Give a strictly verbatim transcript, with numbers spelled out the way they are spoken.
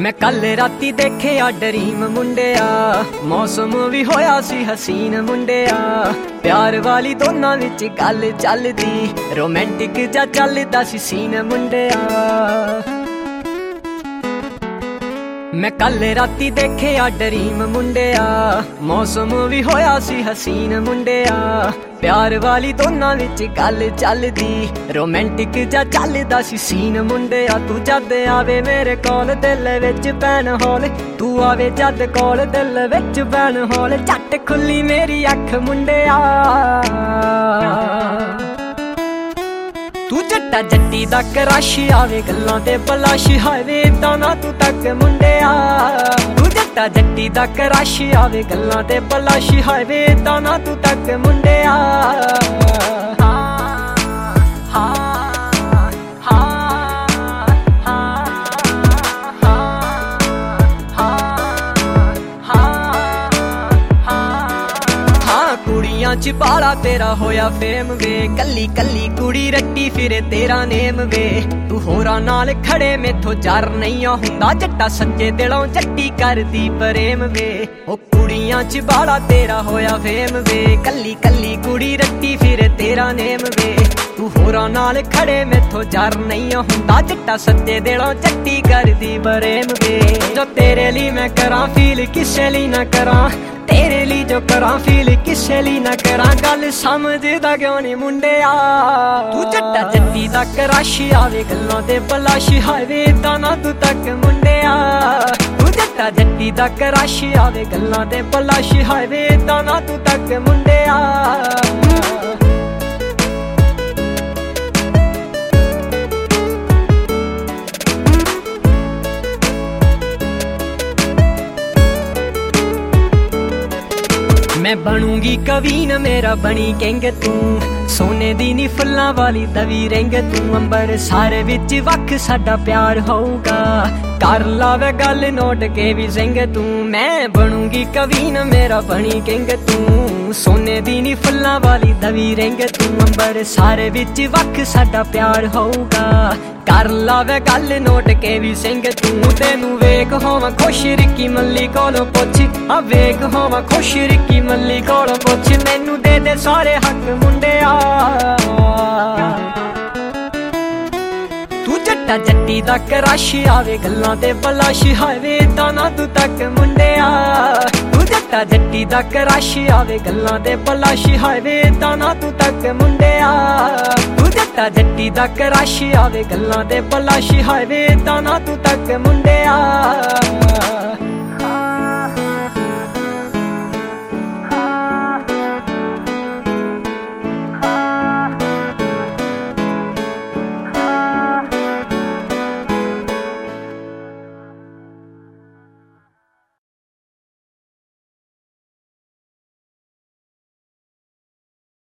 मैं कल राती देखिया ड्रीम मुंडिया, मौसम भी होया सी हसीन मुंडिया। प्यार वाली दोनों विच गल चलदी, रोमांटिक जा चलदा सी सीन मुंडिया। मैं कल राती देखिया ड्रीम मुंडिया, मौसम भी होया सी हसीन मुंडिया। प्यार वाली दोनों विच गल चलदी, रोमांटिक जा चलदा सी सीन मुंडिया। तू जद आवे मेरे कोल दिल विच पैन हौल, तू आवे जद कोल दिल विच पैन हौल। झट खुली मेरी अख मुंडिया, तू जट्टा जट्टी दा क्रश आवे गल्लां ते बलाश। हावे इदां ना तू तक मुंडिया, तू जट्टा जट्टी दा क्रश आवे गल्लां ते बलाश। हावे इदां ना तू तक मुंडिया। कुड़ियां च बाला तेरा होया फेम वे, कली कली कुड़ी रट्टी फिरे तेरा नेम वे। तू होरा नाल खड़े मेथों जार नहीं हुंदा, जट्टा सच्चे दिलों जट्टी करदी प्रेम वे। ओ कुड़ियां च बाला तेरा होया फेम वे, कली कली कुड़ी रट्टी फिरे तेरा नेम वे। तू होरा नाल खड़े मेथों जार नहीं हुंदा, जट्टा सच्चे दिलों जट्टी करदी प्रेम वे। जो तेरे ली मैं करां फील किसे ली ना करां, तेरे ली जो करां फील किसे ली ना करां। गल समझदा क्यों नहीं मुंडिया, तू जट्टा जट्टी दा क्रश आवे गल्लां ते बलाश। हावे इदां ना तू तक मुंडिया, तू जट्टा जट्टी दा क्रश आवे गल्लां ते बलाश। हावे इदां ना तू तक मुंडिया। मैं बनूंगी कवीन मेरा बनी किंग तू, सोने दी नी फुल्लां वाली तवी रिंग तू। अंबर सारे विच वख साडा प्यार होऊगा, कर लावे गल नोट के भी सिंग तू। मैं बनूंगी कवीन मेरा बनी किंग तू, सोने दी नी फुल्लां वाली तवी रिंग तू। अंबर सारे विच वख साडा प्यार होऊगा, कर लावे गल नोट के भी सिंग तू। तेनू वेख होवां खुश रिक्की मल्ली कोलों पुछ, आ वेख होवां खुश रिक्की मल्ली कोलों पुछ। मैनू दे दे सारे हक मुंडिया, तू जट्टा जट्टी दा क्रश आवे गल्लां ते बलाश। हावे इदां ना तू तक मुंडिया, तू जट्टा जट्टी दा क्रश आवे गल्लां ते बलाश। हावे इदां ना तू तक मुंडिया, तू जट्टा जट्टी दा क्रश आवे गल्लां ते बलाश। हावे इदां ना तू तक मुंडिया।